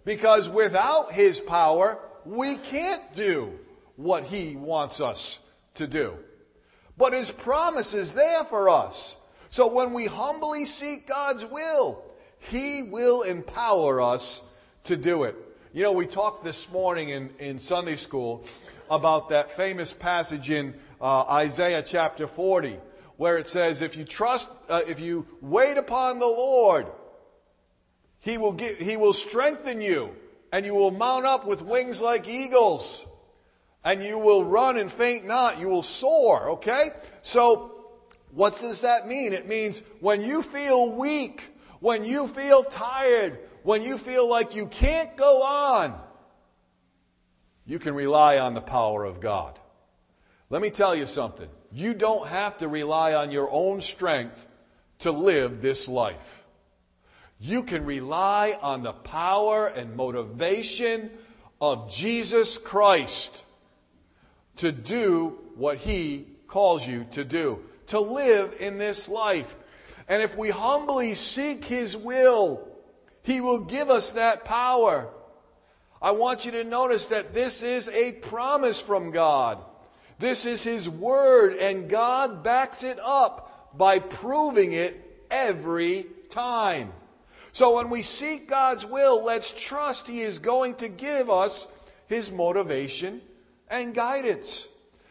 Because without His power, we can't do what He wants us to do. But His promise is there for us. So when we humbly seek God's will, He will empower us to do it. You know, we talked this morning in Sunday school about that famous passage in Isaiah chapter 40, where it says, if you wait upon the Lord, He will strengthen you, and you will mount up with wings like eagles, and you will run and faint not. You will soar, okay? So, what does that mean? It means when you feel weak, when you feel tired, when you feel like you can't go on, you can rely on the power of God. Let me tell you something. You don't have to rely on your own strength to live this life. You can rely on the power and motivation of Jesus Christ to do what He calls you to do, to live in this life. And if we humbly seek His will, He will give us that power. I want you to notice that this is a promise from God. This is His word, and God backs it up by proving it every time. So when we seek God's will, let's trust He is going to give us His motivation and guidance.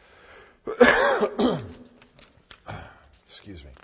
Excuse me.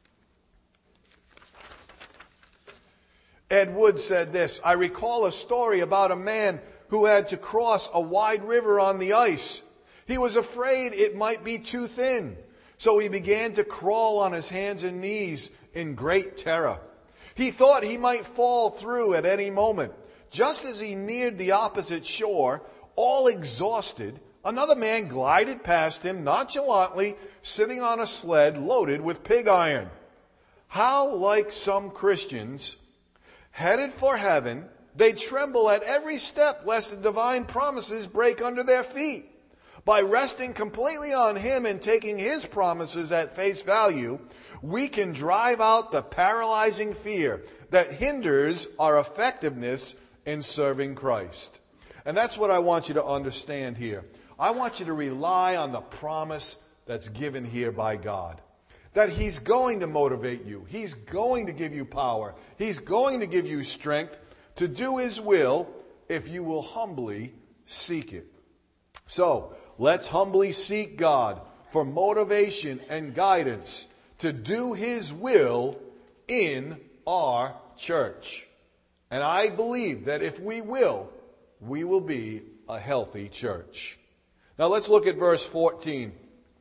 Ed Wood said this, I recall a story about a man who had to cross a wide river on the ice. He was afraid it might be too thin, so he began to crawl on his hands and knees in great terror. He thought he might fall through at any moment. Just as he neared the opposite shore, all exhausted, another man glided past him nonchalantly, sitting on a sled loaded with pig iron. How like some Christians, headed for heaven, they tremble at every step lest the divine promises break under their feet. By resting completely on Him and taking His promises at face value, we can drive out the paralyzing fear that hinders our effectiveness in serving Christ. And that's what I want you to understand here. I want you to rely on the promise that's given here by God. That He's going to motivate you. He's going to give you power. He's going to give you strength to do His will if you will humbly seek it. So, let's humbly seek God for motivation and guidance to do His will in our church. And I believe that if we will be a healthy church. Now let's look at verse 14.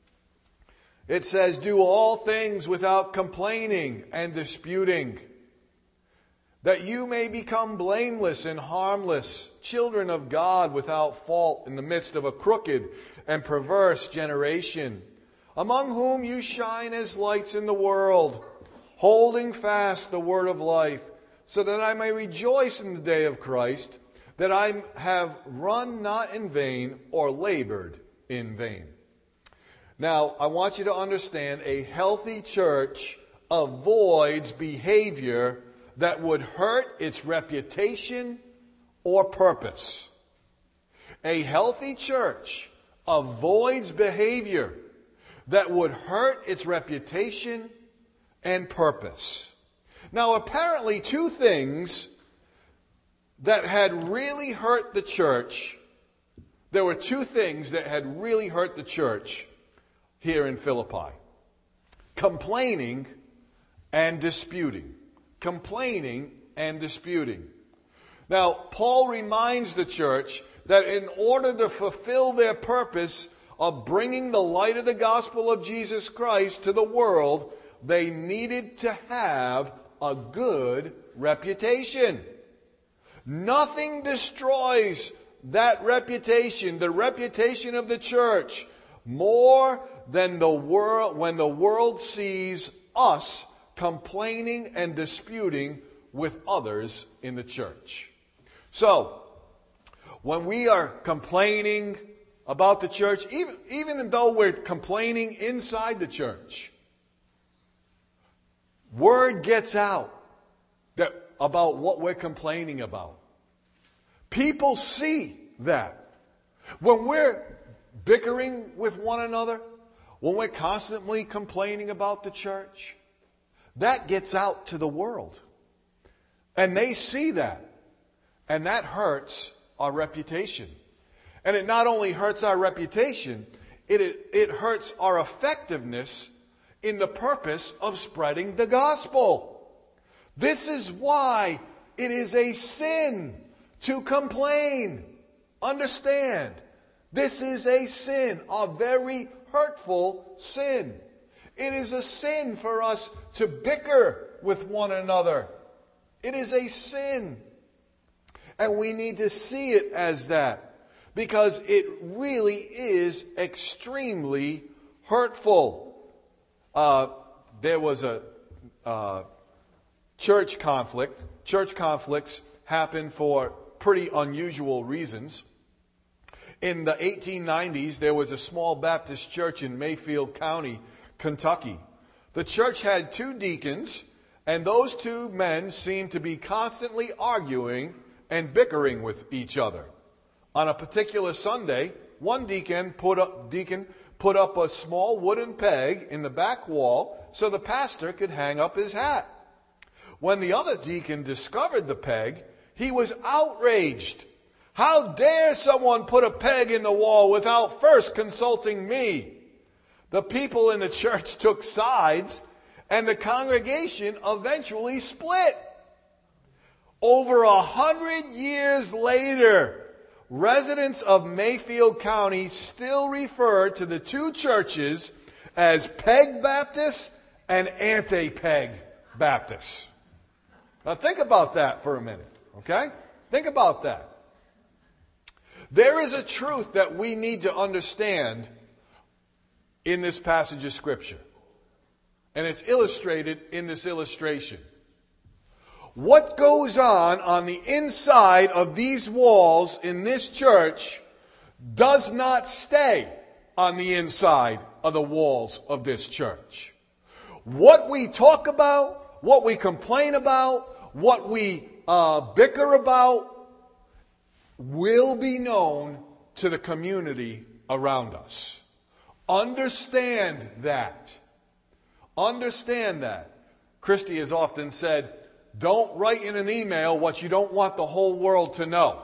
It says, do all things without complaining and disputing, that you may become blameless and harmless, children of God without fault in the midst of a crooked and perverse generation, among whom you shine as lights in the world, holding fast the word of life, so that I may rejoice in the day of Christ, that I have run not in vain or labored in vain. Now, I want you to understand, a healthy church avoids behavior that would hurt its reputation or purpose. A healthy church avoids behavior that would hurt its reputation and purpose. Now, apparently, two things that had really hurt the church, there were two things that had really hurt the church here in Philippi. Complaining and disputing. Complaining and disputing. Now, Paul reminds the church that in order to fulfill their purpose of bringing the light of the gospel of Jesus Christ to the world, they needed to have a good reputation. Nothing destroys that reputation, the reputation of the church, more than the world, when the world sees us complaining and disputing with others in the church. So, when we are complaining about the church, even though we're complaining inside the church, word gets out about what we're complaining about. People see that. When we're bickering with one another, when we're constantly complaining about the church, that gets out to the world. And they see that. And that hurts our reputation. And it not only hurts our reputation, it hurts our effectiveness in the purpose of spreading the gospel. This is why it is a sin to complain. Understand, this is a sin, a very hurtful sin. It is a sin for us to bicker with one another. It is a sin. And we need to see it as that, because it really is extremely hurtful. There was a church conflict. Church conflicts happen for pretty unusual reasons. In the 1890s, there was a small Baptist church in Mayfield County, Kentucky. The church had 2 deacons, and those 2 men seemed to be constantly arguing and bickering with each other. On a particular Sunday, one deacon put up a small wooden peg in the back wall so the pastor could hang up his hat. When the other deacon discovered the peg, he was outraged. How dare someone put a peg in the wall without first consulting me? The people in the church took sides, and the congregation eventually split. Over 100 years later, residents of Mayfield County still refer to the 2 churches as Peg Baptists and Anti-Peg Baptists. Now think about that for a minute, okay? Think about that. There is a truth that we need to understand in this passage of Scripture. And it's illustrated in this illustration. What goes on the inside of these walls in this church does not stay on the inside of the walls of this church. What we talk about, what we complain about, what we bicker about, will be known to the community around us. Understand that. Understand that. Christy has often said, don't write in an email what you don't want the whole world to know.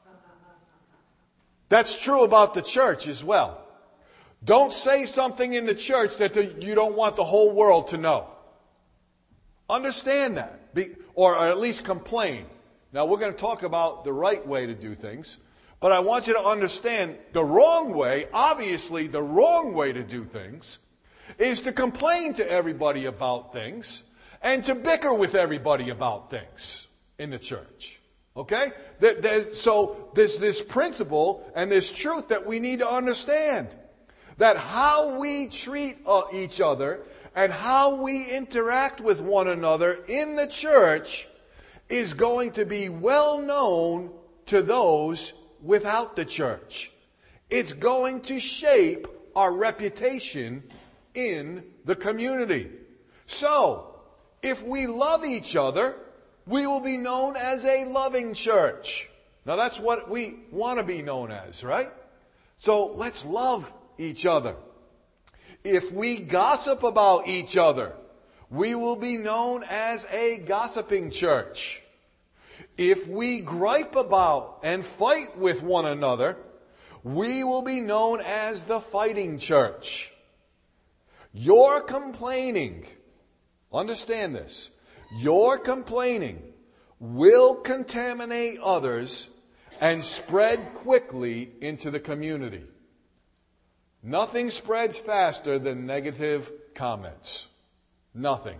That's true about the church as well. Don't say something in the church that you don't want the whole world to know. Understand that. Or at least complain. Now, we're going to talk about the right way to do things, but I want you to understand the wrong way, obviously the wrong way to do things, is to complain to everybody about things and to bicker with everybody about things in the church. Okay? So there's this principle and this truth that we need to understand. That how we treat each other and how we interact with one another in the church is going to be well known to those without the church. It's going to shape our reputation in the community. So, if we love each other, we will be known as a loving church. Now that's what we want to be known as, right? So let's love each other. If we gossip about each other, we will be known as a gossiping church. If we gripe about and fight with one another, we will be known as the fighting church. Your complaining, understand this, your complaining will contaminate others and spread quickly into the community. Nothing spreads faster than negative comments. Nothing.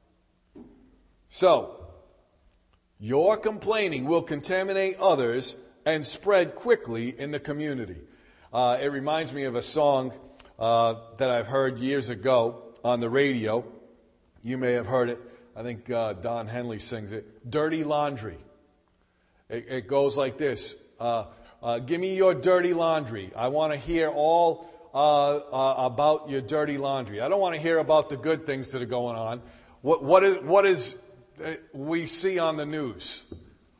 So, your complaining will contaminate others and spread quickly in the community. It reminds me of a song that I've heard years ago on the radio. You may have heard it. I think Don Henley sings it. Dirty Laundry. It goes like this. Give me your dirty laundry. I want to hear all about your dirty laundry. I don't want to hear about the good things that are going on. What is we see on the news?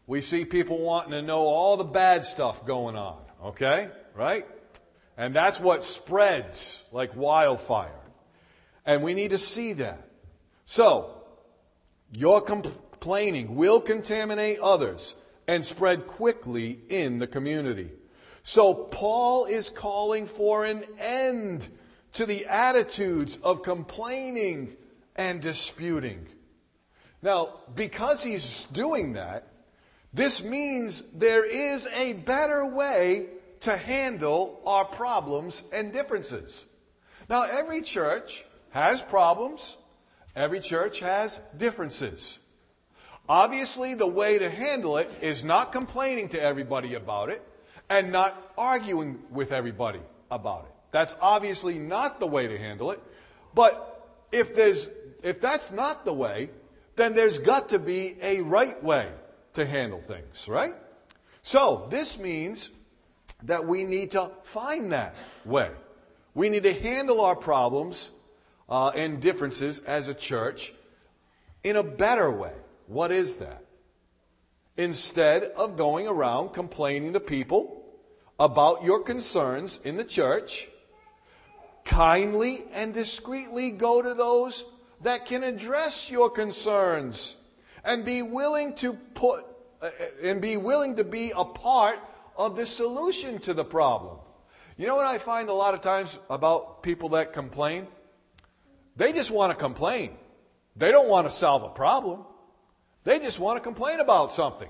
We see people wanting to know all the bad stuff going on, okay? Right? And that's what spreads like wildfire. And we need to see that. So, your complaining will contaminate others and spread quickly in the community. So Paul is calling for an end to the attitudes of complaining and disputing. Now, because he's doing that, this means there is a better way to handle our problems and differences. Now, every church has problems. Every church has differences. Obviously, the way to handle it is not complaining to everybody about it and not arguing with everybody about it. That's obviously not the way to handle it. But if that's not the way, then there's got to be a right way to handle things, right? So, this means that we need to find that way. We need to handle our problems and differences as a church in a better way. What is that? Instead of going around complaining to people about your concerns in the church, kindly and discreetly go to those that can address your concerns and be willing to be a part of the solution to the problem. You know what I find a lot of times about people that complain? They just want to complain. They don't want to solve a problem. They just want to complain about something.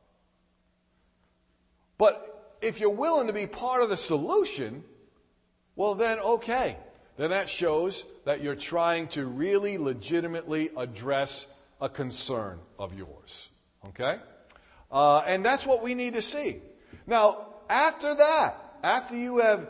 But if you're willing to be part of the solution, well then okay. Then that shows that you're trying to really legitimately address a concern of yours. Okay? And that's what we need to see. Now, after that, after you have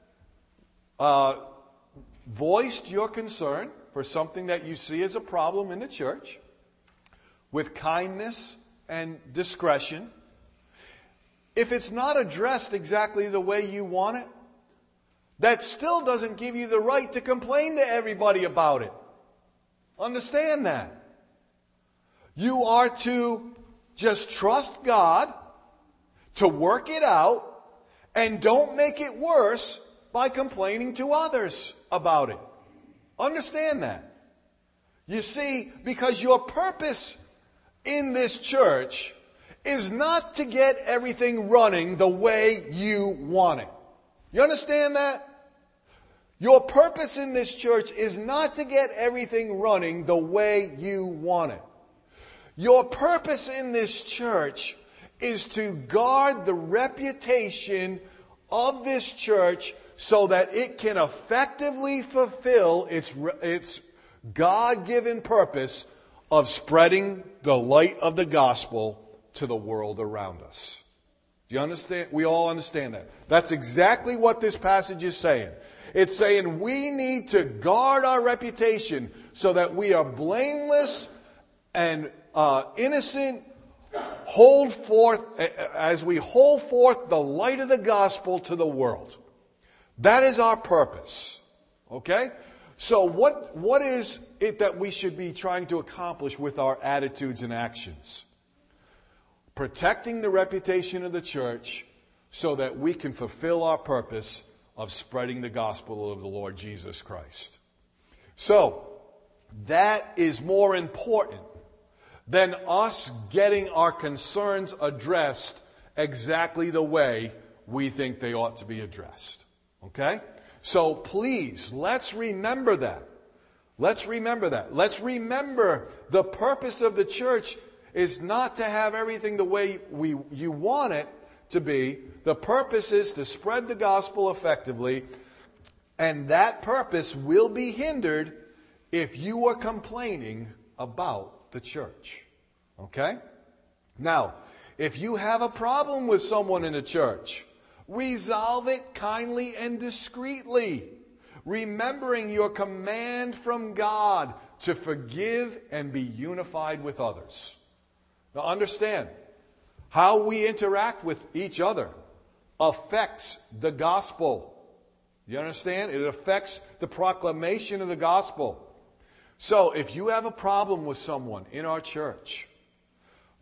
voiced your concern for something that you see as a problem in the church, with kindness and discretion, if it's not addressed exactly the way you want it, that still doesn't give you the right to complain to everybody about it. Understand that. You are to just trust God to work it out and don't make it worse by complaining to others about it. Understand that. You see, because your purpose in this church is not to get everything running the way you want it. You understand that? Your purpose in this church is not to get everything running the way you want it. Your purpose in this church is to guard the reputation of this church so that it can effectively fulfill its God-given purpose of spreading the light of the gospel to the world around us. Do you understand? We all understand that. That's exactly what this passage is saying. It's saying we need to guard our reputation so that we are blameless and innocent, as we hold forth the light of the gospel to the world. That is our purpose. Okay? So what is it that we should be trying to accomplish with our attitudes and actions? Protecting the reputation of the church so that we can fulfill our purpose of spreading the gospel of the Lord Jesus Christ. So, that is more important than us getting our concerns addressed exactly the way we think they ought to be addressed. Okay? So please, let's remember that. Let's remember that. Let's remember the purpose of the church is not to have everything the way you want it to be. The purpose is to spread the gospel effectively, and that purpose will be hindered if you are complaining about the church. Okay? Now, if you have a problem with someone in the church, resolve it kindly and discreetly, remembering your command from God to forgive and be unified with others. Now understand, how we interact with each other affects the gospel. You understand? It affects the proclamation of the gospel. So if you have a problem with someone in our church,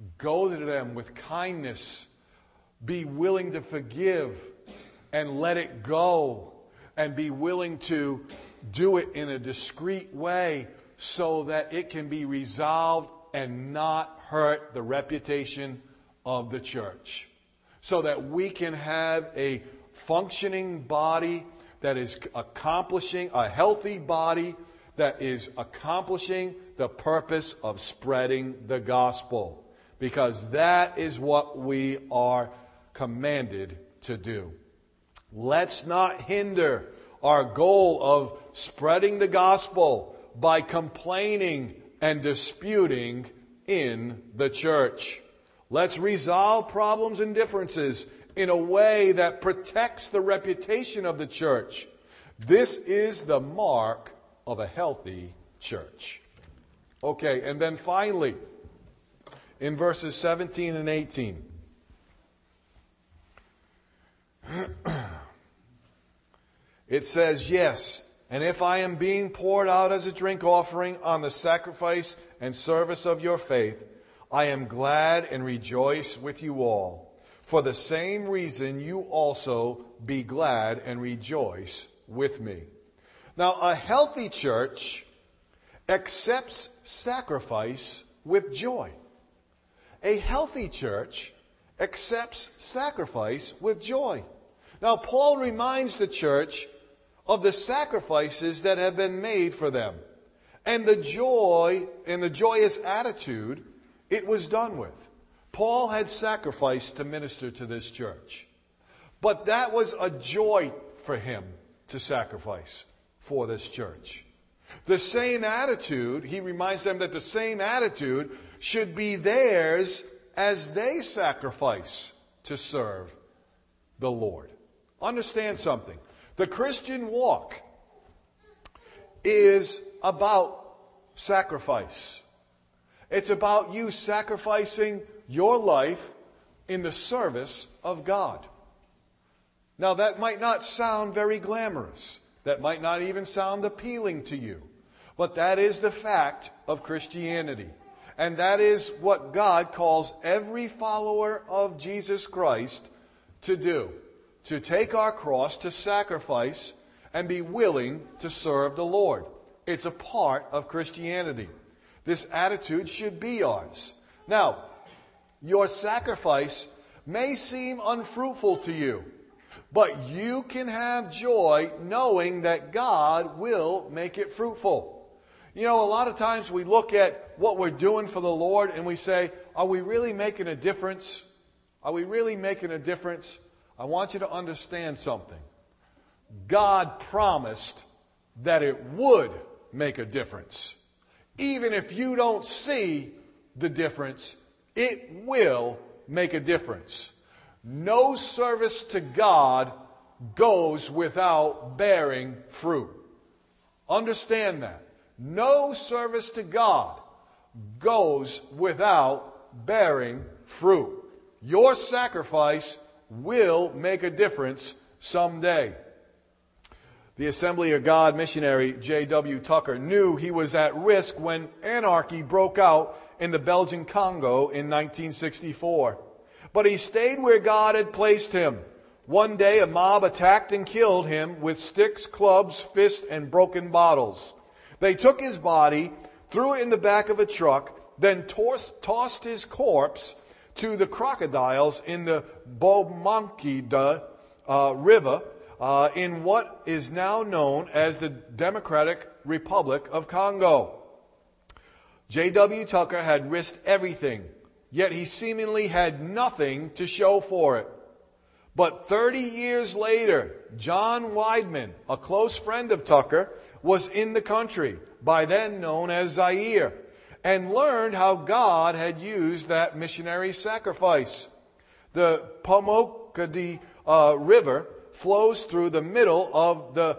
Go to them with kindness. Be willing to forgive and let it go. And be willing to do it in a discreet way so that it can be resolved and not hurt the reputation of the church. So that we can have a functioning body that is accomplishing, a healthy body that is accomplishing the purpose of spreading the gospel. Because that is what we are commanded to do. Let's not hinder our goal of spreading the gospel by complaining and disputing in the church. Let's resolve problems and differences in a way that protects the reputation of the church. This is the mark of a healthy church. Okay, and then finally, in verses 17 and 18. It says, yes, and if I am being poured out as a drink offering on the sacrifice and service of your faith, I am glad and rejoice with you all. For the same reason you also be glad and rejoice with me. Now, a healthy church accepts sacrifice with joy. A healthy church accepts sacrifice with joy. Now, Paul reminds the church of the sacrifices that have been made for them and the joy and the joyous attitude it was done with. Paul had sacrificed to minister to this church, but that was a joy for him to sacrifice for this church. The same attitude, he reminds them that the same attitude should be theirs as they sacrifice to serve the Lord. Understand something. The Christian walk is about sacrifice. It's about you sacrificing your life in the service of God. Now, that might not sound very glamorous. That might not even sound appealing to you. But that is the fact of Christianity. And that is what God calls every follower of Jesus Christ to do. To take our cross, to sacrifice, and be willing to serve the Lord. It's a part of Christianity. This attitude should be ours. Now, your sacrifice may seem unfruitful to you, but you can have joy knowing that God will make it fruitful. You know, a lot of times we look at what we're doing for the Lord and we say, are we really making a difference? Are we really making a difference? I want you to understand something. God promised that it would make a difference. Even if you don't see the difference, it will make a difference. No service to God goes without bearing fruit. Understand that. No service to God goes without bearing fruit. Your sacrifice will make a difference someday. The Assembly of God missionary J.W. Tucker knew he was at risk when anarchy broke out in the Belgian Congo in 1964. But he stayed where God had placed him. One day a mob attacked and killed him with sticks, clubs, fists, and broken bottles. They took his body, threw it in the back of a truck, then tossed his corpse to the crocodiles in the Bomankida River in what is now known as the Democratic Republic of Congo. J.W. Tucker had risked everything, yet he seemingly had nothing to show for it. But 30 years later, John Weidman, a close friend of Tucker, was in the country, by then known as Zaire, and learned how God had used that missionary sacrifice. The Pomokadi River flows through the middle of the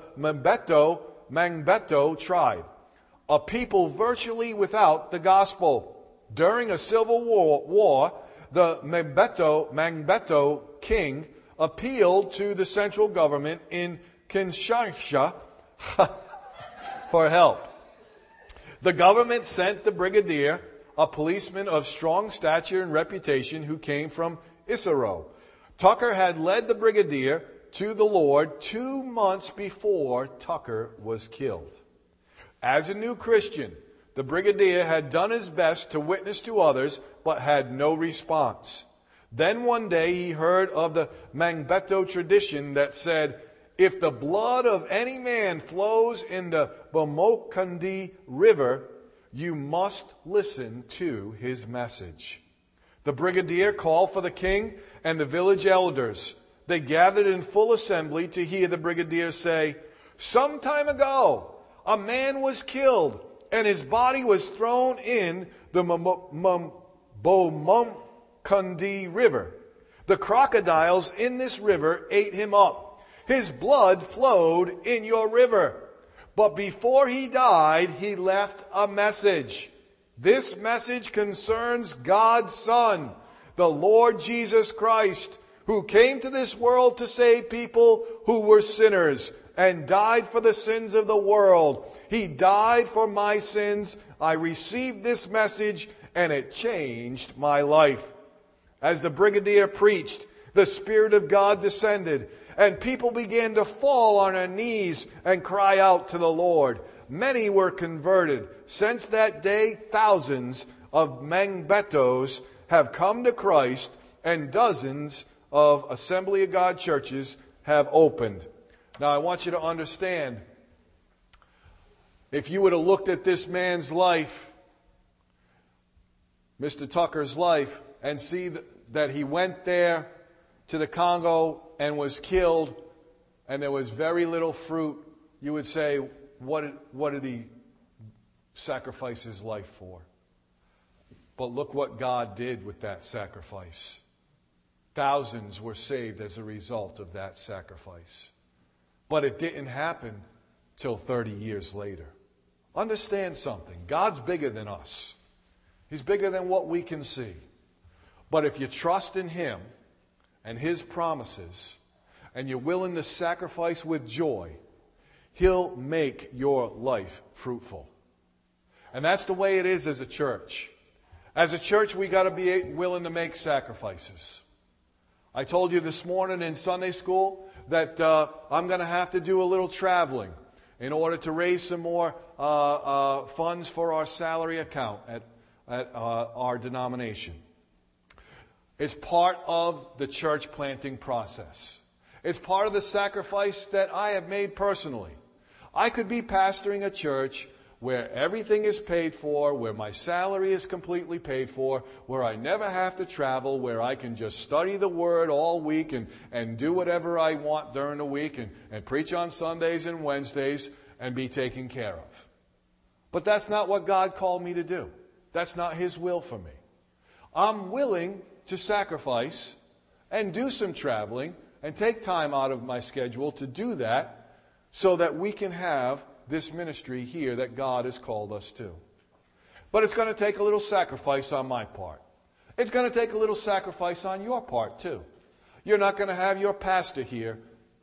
Mangbeto tribe, a people virtually without the gospel. During a civil war, the Mangbeto king appealed to the central government in Kinshasa for help. The government sent the brigadier a policeman of strong stature and reputation who came from Issarow. Tucker had led the brigadier to the Lord 2 months before Tucker was killed. As a new Christian, the brigadier had done his best to witness to others, but had no response. Then one day he heard of the Mangbetu tradition that said, if the blood of any man flows in the Bomokandi River, you must listen to his message. The brigadier called for the king and the village elders. They gathered in full assembly to hear the brigadier say, some time ago, a man was killed and his body was thrown in the Bomokandi River. The crocodiles in this river ate him up. His blood flowed in your river. But before he died, he left a message. This message concerns God's Son, the Lord Jesus Christ, who came to this world to save people who were sinners and died for the sins of the world. He died for my sins. I received this message and it changed my life. As the brigadier preached, the Spirit of God descended and people began to fall on their knees and cry out to the Lord. Many were converted. Since that day, thousands of Mangbetos have come to Christ and dozens of Assembly of God churches have opened. Now I want you to understand, if you would have looked at this man's life, Mr. Tucker's life, and see that he went there to the Congo and was killed, and there was very little fruit, you would say, what did he sacrifice his life for? But look what God did with that sacrifice. Thousands were saved as a result of that sacrifice. But it didn't happen till 30 years later. Understand something. God's bigger than us. He's bigger than what we can see. But if you trust in Him and His promises, and you're willing to sacrifice with joy, He'll make your life fruitful. And that's the way it is as a church. As a church, we got to be willing to make sacrifices. I told you this morning in Sunday school that I'm going to have to do a little traveling in order to raise some more funds for our salary account at our denomination. It's part of the church planting process. It's part of the sacrifice that I have made personally. I could be pastoring a church where everything is paid for, where my salary is completely paid for, where I never have to travel, where I can just study the Word all week and do whatever I want during the week and preach on Sundays and Wednesdays and be taken care of. But that's not what God called me to do. That's not His will for me. I'm willing to sacrifice and do some traveling and take time out of my schedule to do that so that we can have this ministry here that God has called us to. But it's going to take a little sacrifice on my part. It's going to take a little sacrifice on your part too. You're not going to have your pastor here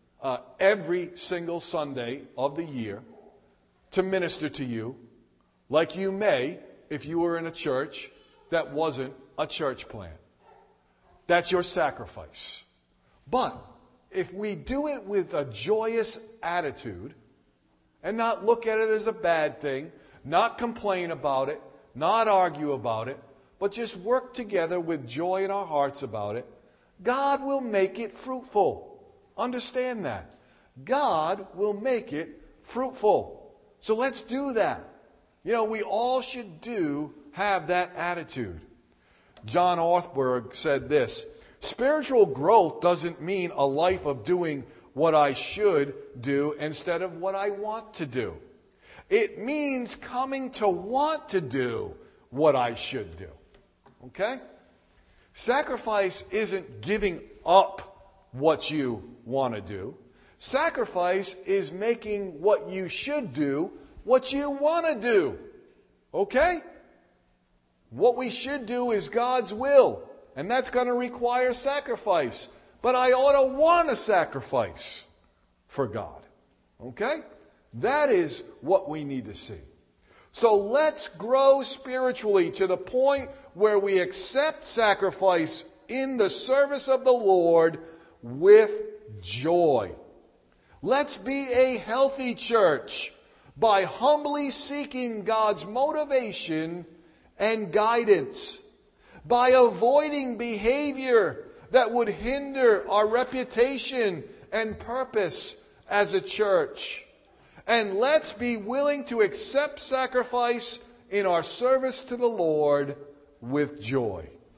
every single Sunday of the year to minister to you like you may if you were in a church that wasn't a church plant. That's your sacrifice. But if we do it with a joyous attitude and not look at it as a bad thing, not complain about it, not argue about it, but just work together with joy in our hearts about it, God will make it fruitful. Understand that. God will make it fruitful. So let's do that. You know, we all should have that attitude. John Orthberg said this: spiritual growth doesn't mean a life of doing what I should do instead of what I want to do. It means coming to want to do what I should do. Okay? Sacrifice isn't giving up what you want to do. Sacrifice is making what you should do what you want to do. Okay? What we should do is God's will, and that's going to require sacrifice. But I ought to want to sacrifice for God. Okay? That is what we need to see. So let's grow spiritually to the point where we accept sacrifice in the service of the Lord with joy. Let's be a healthy church by humbly seeking God's motivation and guidance, by avoiding behavior that would hinder our reputation and purpose as a church. And let's be willing to accept sacrifice in our service to the Lord with joy.